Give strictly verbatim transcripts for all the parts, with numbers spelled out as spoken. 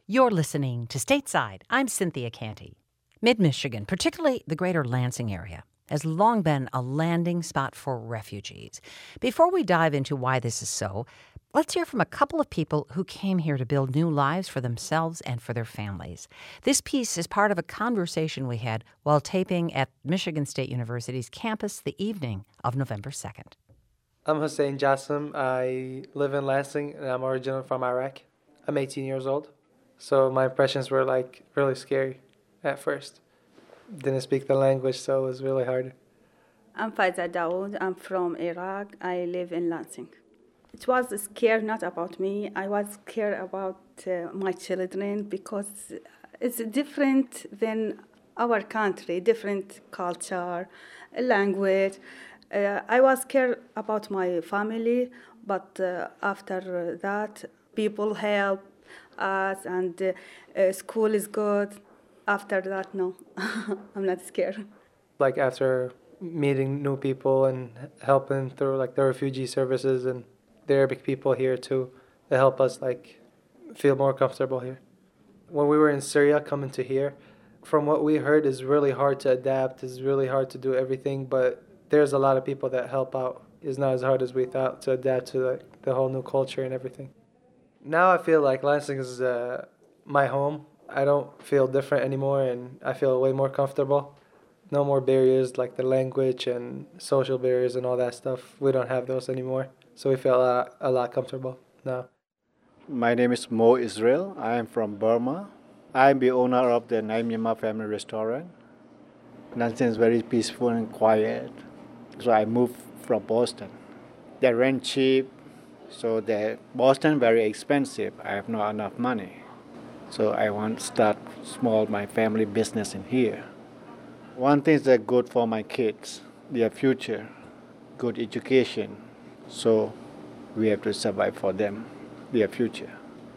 You're listening to Stateside. I'm Cynthia Canty. Mid-Michigan, particularly the greater Lansing area, has long been a landing spot for refugees. Before we dive into why this is so, let's hear from a couple of people who came here to build new lives for themselves and for their families. This piece is part of a conversation we had while taping at Michigan State University's campus the evening of November second. I'm Hussein Jassim. I live in Lansing, and I'm originally from Iraq. I'm eighteen years old. So my impressions were like really scary at first. Didn't speak the language, so it was really hard. I'm Faiza Dawood. I'm from Iraq. I live in Lansing. It was scary not about me. I was scared about uh, my children because it's different than our country, different culture, language. Uh, I was scared about my family, but uh, after that, people help us, and uh, uh, school is good. After that, no, I'm not scared. Like after meeting new people and helping through like the refugee services and the Arabic people here too, they help us like feel more comfortable here. When we were in Syria, coming to here, from what we heard, is really hard to adapt. It's really hard to do everything, but there's a lot of people that help out. It's not as hard as we thought to adapt to like the whole new culture and everything. Now I feel like Lansing is uh, my home. I don't feel different anymore, and I feel way more comfortable. No more barriers like the language and social barriers and all that stuff. We don't have those anymore, so we feel a lot, a lot comfortable now. My name is Mo Israel. I am from Burma. I am the owner of the Naim Myanmar Family Restaurant. Lansing is very peaceful and quiet, so I moved from Boston. The rent cheap. So the Boston very expensive. I have not enough money. So I want to start small my family business in here. One thing is that good for my kids, their future, good education. So we have to survive for them, their future.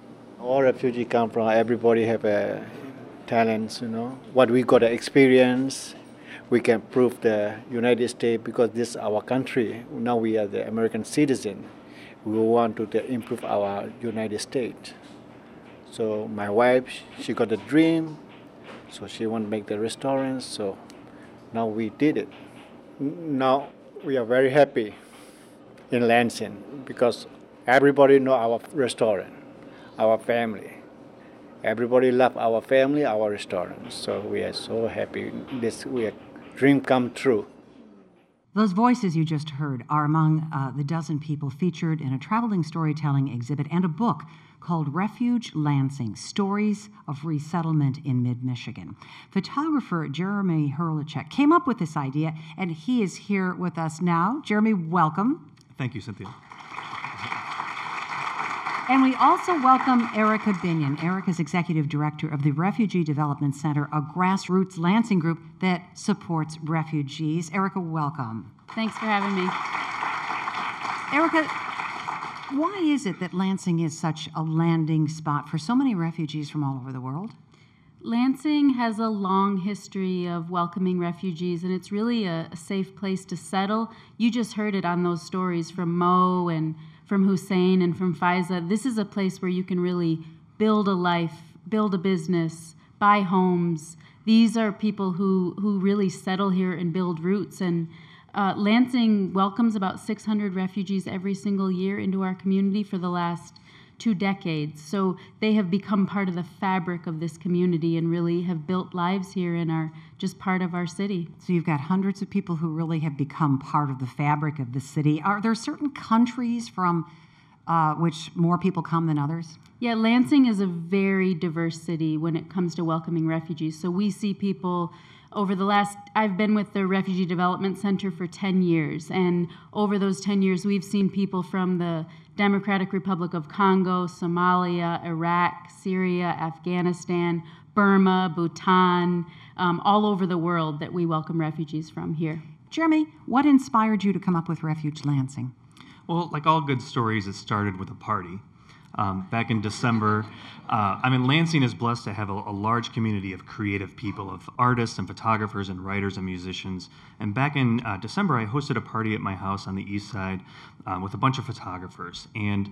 All refugees come from, everybody have a talents, you know. What we got to experience, we can prove the United States because this is our country. Now we are the American citizen. We want to improve our United States. So my wife, she got a dream, so she want to make the restaurant, so now we did it. Now we are very happy in Lansing because everybody know our restaurant, our family. Everybody love our family, our restaurant, so we are so happy. This we are dream come true. Those voices you just heard are among uh, the dozen people featured in a traveling storytelling exhibit and a book called Refuge Lansing, Stories of Resettlement in Mid-Michigan. Photographer Jeremy Hurlichek came up with this idea, and he is here with us now. Jeremy, welcome. Thank you, Cynthia. And we also welcome Erica Binion. Erica is Executive Director of the Refugee Development Center, a grassroots Lansing group that supports refugees. Erica, welcome. Thanks for having me. Erica, why is it that Lansing is such a landing spot for so many refugees from all over the world? Lansing has a long history of welcoming refugees, and it's really a, a safe place to settle. You just heard it on those stories from Mo and from Hussein and from Faiza. This is a place where you can really build a life, build a business, buy homes. These are people who, who really settle here and build roots. And uh, Lansing welcomes about six hundred refugees every single year into our community for the last two decades. So they have become part of the fabric of this community and really have built lives here and are just part of our city. So you've got hundreds of people who really have become part of the fabric of the city. Are there certain countries from uh, which more people come than others? Yeah, Lansing is a very diverse city when it comes to welcoming refugees. So we see people over the last, I've been with the Refugee Development Center for ten years, and over those ten years, we've seen people from the Democratic Republic of Congo, Somalia, Iraq, Syria, Afghanistan, Burma, Bhutan, um, all over the world that we welcome refugees from here. Jeremy, what inspired you to come up with Refuge Lansing? Well, like all good stories, it started with a party. Um, back in December, uh, I mean, Lansing is blessed to have a, a large community of creative people, of artists and photographers and writers and musicians. And back in uh, December, I hosted a party at my house on the east side um, with a bunch of photographers. And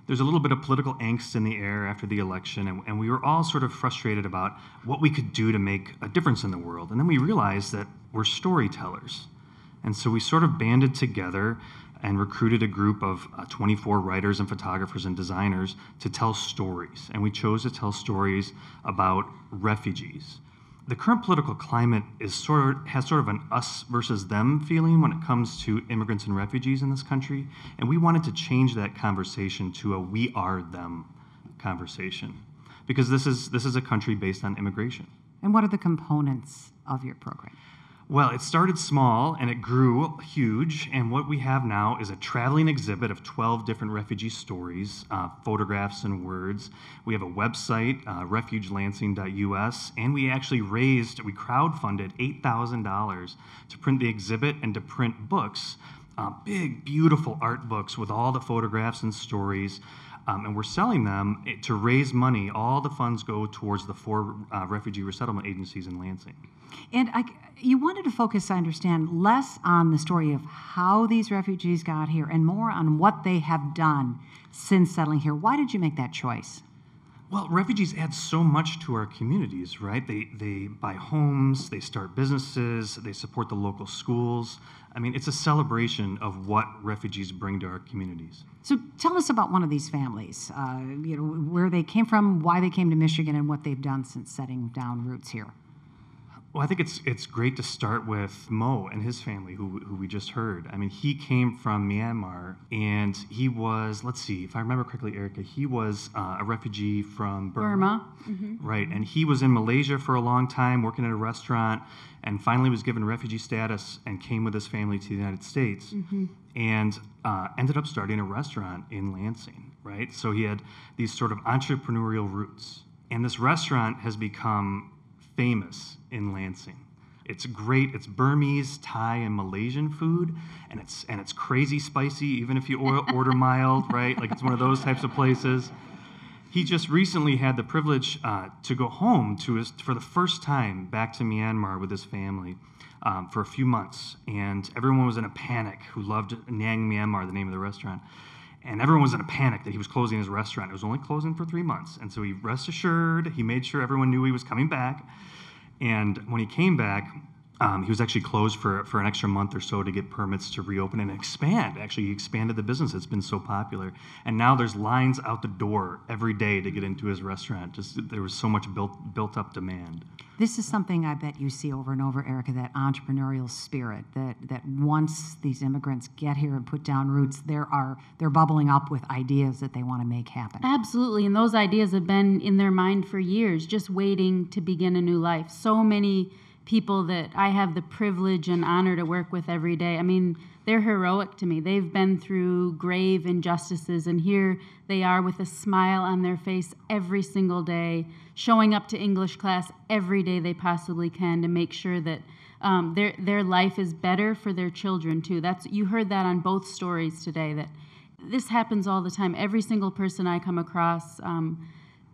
there's a little bit of political angst in the air after the election, and, and we were all sort of frustrated about what we could do to make a difference in the world. And then we realized that we're storytellers. And so we sort of banded together and recruited a group of uh, twenty-four writers and photographers and designers to tell stories. And we chose to tell stories about refugees. The current political climate is sort of, has sort of an us versus them feeling when it comes to immigrants and refugees in this country, and we wanted to change that conversation to a we are them conversation, because this is, this is a country based on immigration. And what are the components of your program? Well, it started small and it grew huge, and what we have now is a traveling exhibit of twelve different refugee stories, uh, photographs and words. We have a website, uh, refuge lansing dot U S, and we actually raised, we crowdfunded eight thousand dollars to print the exhibit and to print books, uh, big, beautiful art books with all the photographs and stories. Um, and we're selling them to raise money. All the funds go towards the four uh, refugee resettlement agencies in Lansing. And I, you wanted to focus, I understand, less on the story of how these refugees got here and more on what they have done since settling here. Why did you make that choice? Well, refugees add so much to our communities, right? They they buy homes, they start businesses, they support the local schools. I mean, it's a celebration of what refugees bring to our communities. So tell us about one of these families, uh, you know, where they came from, why they came to Michigan, and what they've done since setting down roots here. Well, I think it's it's great to start with Mo and his family, who who we just heard. I mean, he came from Myanmar, and he was, let's see, if I remember correctly, Erica, he was uh, a refugee from Burma. Burma. Mm-hmm. Right, and he was in Malaysia for a long time, working at a restaurant, and finally was given refugee status and came with his family to the United States, mm-hmm. and uh, ended up starting a restaurant in Lansing, right? So he had these sort of entrepreneurial roots, and this restaurant has become famous in Lansing. It's great. It's Burmese, Thai, and Malaysian food, and it's and it's crazy spicy, even if you order mild, right? Like it's one of those types of places. He just recently had the privilege uh, to go home to his for the first time back to Myanmar with his family um, for a few months, and everyone was in a panic who loved Nang Myanmar, the name of the restaurant. And everyone was in a panic that he was closing his restaurant. It was only closing for three months. And so he rest assured, he made sure everyone knew he was coming back. And when he came back, um, he was actually closed for, for an extra month or so to get permits to reopen and expand. Actually, he expanded the business. It's been so popular. And now there's lines out the door every day to get into his restaurant. Just there was so much built built up demand. This is something I bet you see over and over, Erica, that entrepreneurial spirit, that that once these immigrants get here and put down roots, there are they're bubbling up with ideas that they want to make happen. Absolutely, and those ideas have been in their mind for years, just waiting to begin a new life. So many people that I have the privilege and honor to work with every day. I mean, they're heroic to me. They've been through grave injustices, and here they are with a smile on their face every single day, showing up to English class every day they possibly can to make sure that um, their their life is better for their children too. That's you heard that on both stories today. That this happens all the time. Every single person I come across, um,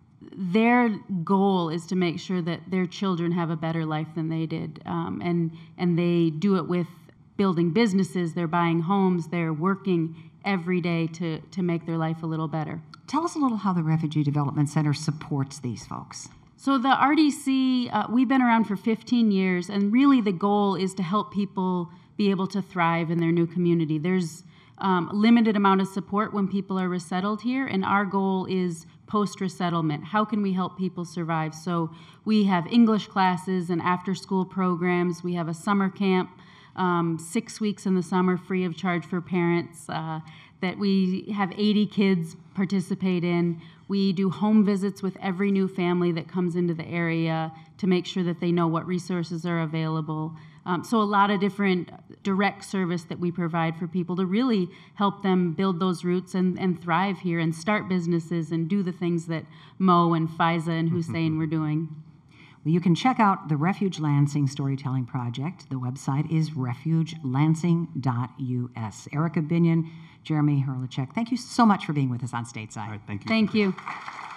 their goal is to make sure that their children have a better life than they did, um, and and they do it with building businesses, they're buying homes, they're working every day to, to make their life a little better. Tell us a little how the Refugee Development Center supports these folks. So the R D C, uh, we've been around for fifteen years, and really the goal is to help people be able to thrive in their new community. There's um, a limited amount of support when people are resettled here, and our goal is post-resettlement. How can we help people survive? So we have English classes and after-school programs. We have a summer camp, Um, six weeks in the summer, free of charge for parents, uh, that we have eighty kids participate in. We do home visits with every new family that comes into the area to make sure that they know what resources are available. Um, so a lot of different direct service that we provide for people to really help them build those roots and, and thrive here and start businesses and do the things that Mo and Faiza and Hussein were doing. Well, you can check out the Refuge Lansing Storytelling Project. The website is refuge lansing dot U S. Erica Binion, Jeremy Hurlichek, thank you so much for being with us on Stateside. All right, thank you. Thank you.